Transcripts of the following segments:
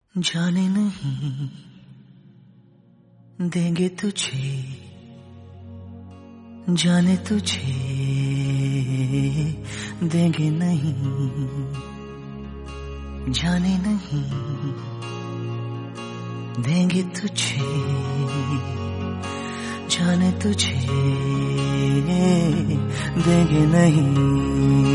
जाने नहीं देंगे तुझे, जाने तुझे देंगे नहीं, जाने नहीं देंगे तुझे, जाने तुझे देंगे नहीं।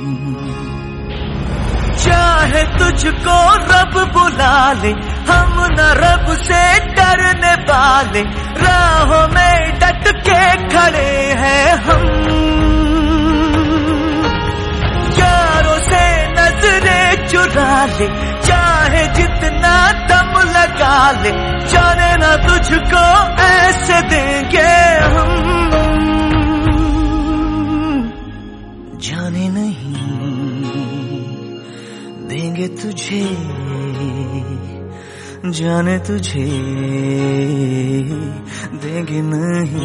चाहे तुझको रब बुला ले, हम न रब से डरने वाले, राहों में डट के खड़े हैं हम। यारों से नजरें चुरा ले, चाहे जितना दम लगा ले, जाने ना तुझको ऐसे देंगे हम। जाने नहीं देंगे तुझे, जाने तुझे देंगे नहीं।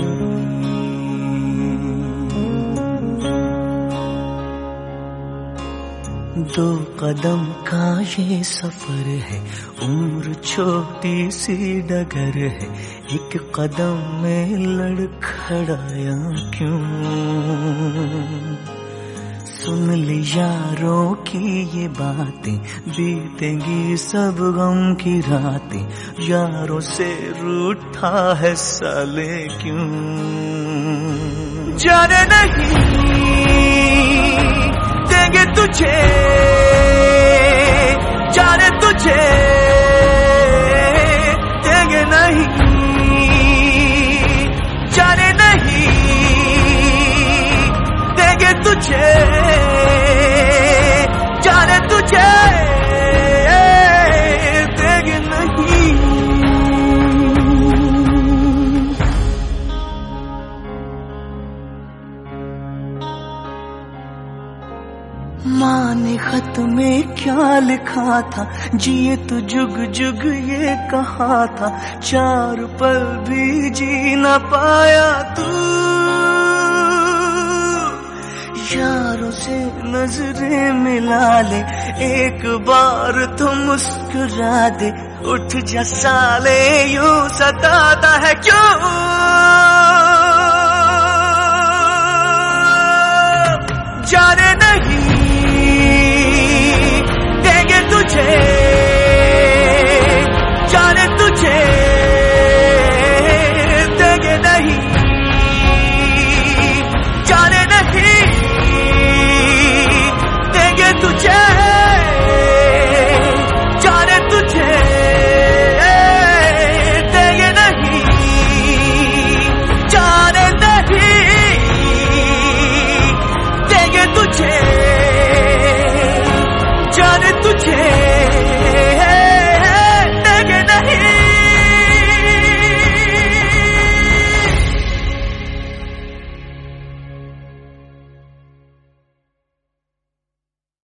दो कदम का ये सफर है, उम्र छोटी सी डगर है, एक कदम में लड़खड़ाया क्यों। सुन ले यारों की ये बातें, बीतेंगी सब गम की रातें, यारों से रूठा है साले क्यों। जाने नहीं देंगे तुझे, जाने तुझे देंगे नहीं, जाने नहीं देंगे तुझे, जाने तुझे देंगे नहीं। माँ ने खत में क्या लिखा था, जिए तो जुग जुग ये कहा था, चार पल भी जी न पाया तू। यारों से नजरें मिला ले, एक बार तो मुस्कुरा दे, उठ जा साले यूं सताता है क्यों। जाने नहीं देंगे तुझे, जाने तुझे देंगे नहीं, जाने नहीं देंगे तुझे, जाने तुझे देंगे नहीं, जाने नहीं देंगे तुझे, जाने तुझे।